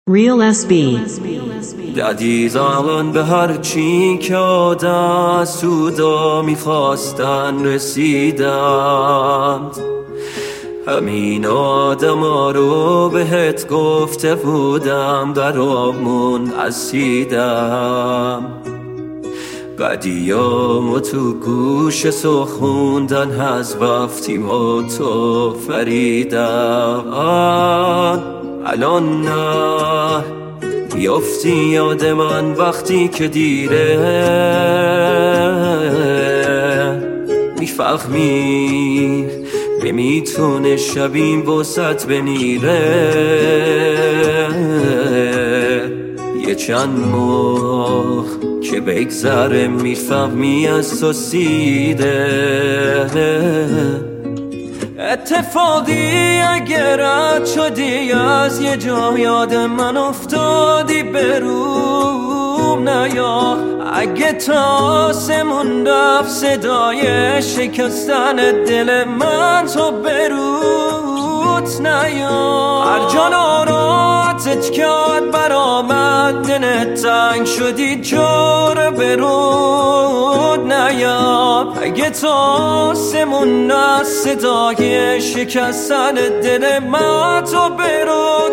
Real SB. عزیزان به هر چی که سودا میخواستن رسیدند. همین آدما رو بهت گفته بودم، در آبمون اسیدم. قدیامو تو گوش سخوندن، از وقتی ما تو فریدم. الان نه بیافتی یاد من وقتی که دیره، میفهمی نمیتونه شبیم وسط بمیره. یه چند ماه که بگذره میفهمی از تو سیده. اتفاقی اگه رد شدی از یه جا، یاد من افتادی بروم نیا. اگه تا آسمون رفت صدای شکستن دل من، تو بروت نیا. هر جا ناراتت کرد برآمد دلت تنگ شدی، جور برود نیا. اگه تا آسمون رفت صدای شکستن دل من، تو برود